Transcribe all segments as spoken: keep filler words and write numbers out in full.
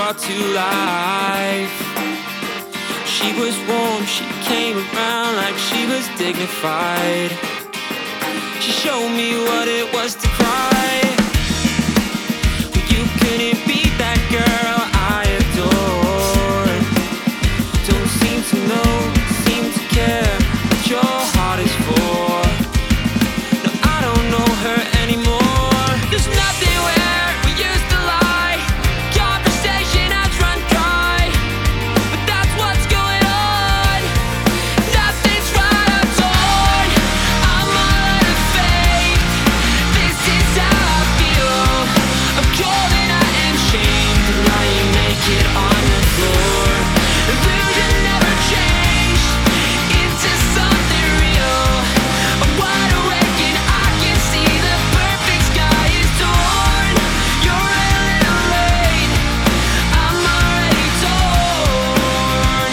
brought to life. She was warm, she came around like she was dignified. She showed me what it was to cry. You couldn't beat that girl I adored. Don't seem to know, seem to care what your heart is for. No, I don't know her anymore. There's nothing where we used to lie. Conversation has run dry, but that's what's going on. Nothing's right, I'm torn. I'm all out of faith. This is how I feel. I'm cold and I am shamed, lying naked on the floor. Illusion never changed into something real. I'm wide awake and I can see the perfect sky is torn. You're a little late, I'm already torn.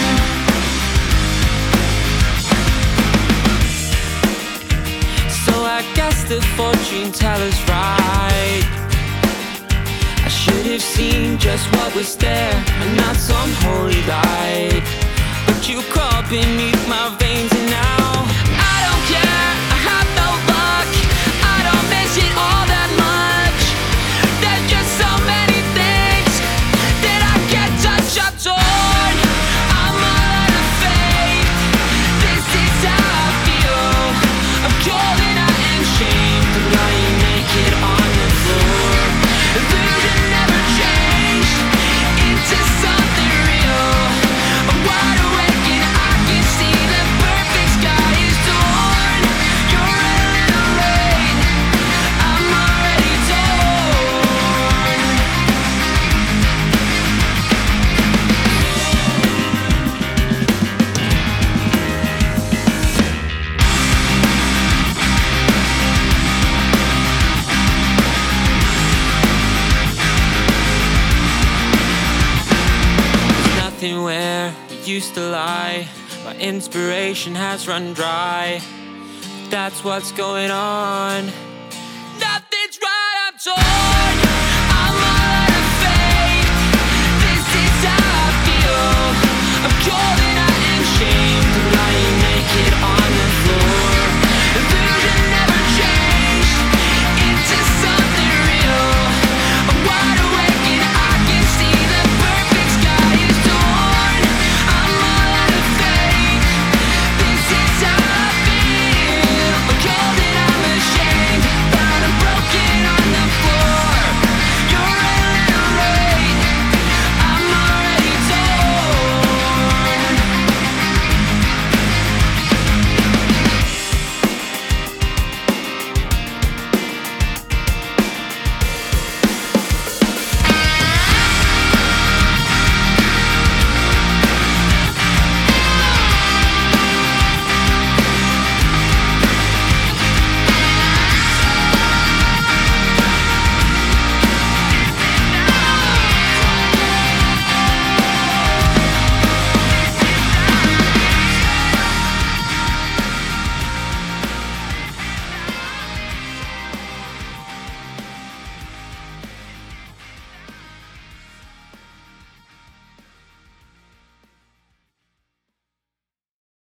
So I guess the fortune teller's right. I should have seen just what was there and not some holy light. But you crawl beneath my veins and now I don't care, I have no luck. I don't miss it all that much. There's just so many things that I can't touch. I'm torn, I'm all out of faith. This is how I feel. I'm cold and I am shamed, lying naked on the floor. Illusion never changed into something real. I'm wide awake and I can see the perfect sky is torn. You're a little late, I'm already torn. There's nothing where we used to lie. My inspiration has run dry. That's what's going on.